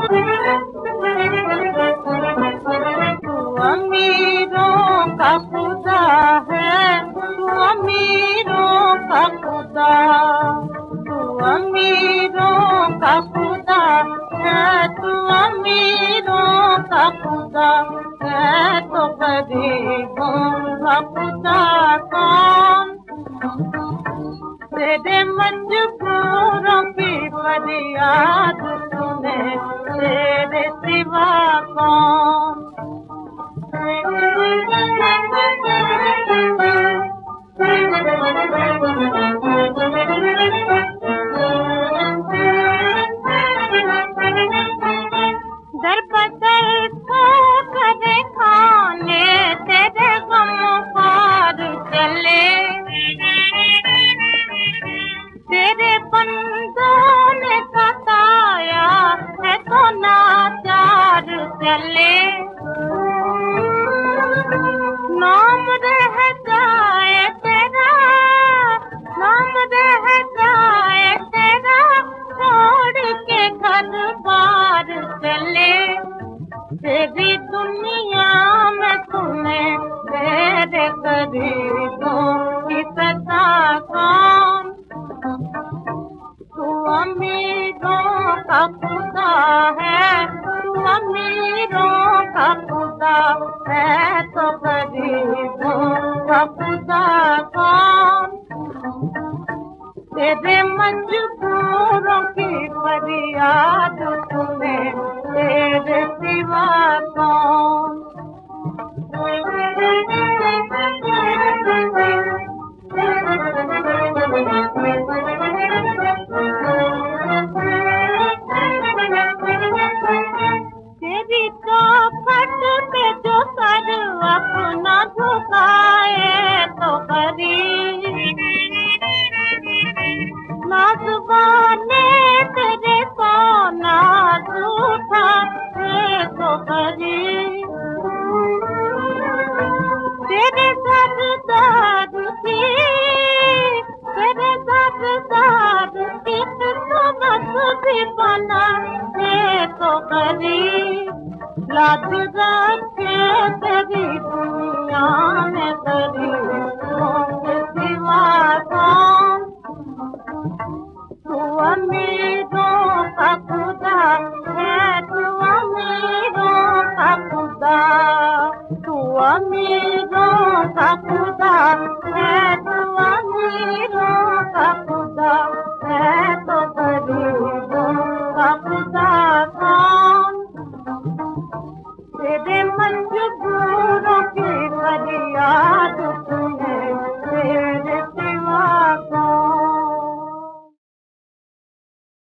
तू अमीरों का खुदा है, तू अमीरों का खुदा, तू अमीरों का खुदा है, तू अमीरों का खुदा है, तो गरीबों का खुदा कौन? तेरे मजबूरों की फरियाद सुने तेरे सिवा कौन? दर बदर ठोकरे खाने तेरे गम पार चले, तेरे बंदों ने सताया है तो नाचार चले। नाम रह जाए तेरा, नाम रह जाए तेरा, छोड़ के घर बार चले। तेरी दुनिया में तुम्हें तेरे गरीबों की सता कौन? तू अमीरों का खुदा है, तू अमीरों का खुदा है, तो गरीबों का खुदा कौन? तेरे मजबूरों की फरियाद सुने तेरे सिवा कौन? तेरी चौखट पे जो सर अपना झुकाए तो गरीब, नाज़ुबाने तेरे सोना झूठा है तो गरीब। तेरे सरदार की, तेरे सरदार की किस्मत भी बना है तो गरीब। लाज रखे तेरी दुनिया में गरीबों के सिवा कौन? तू अमीरों का खुदा है, तू अमीरों का खुदा, तू अमीरों का खुदा है, तू अमीरों का खुदा है, तो गरीबों का खुदा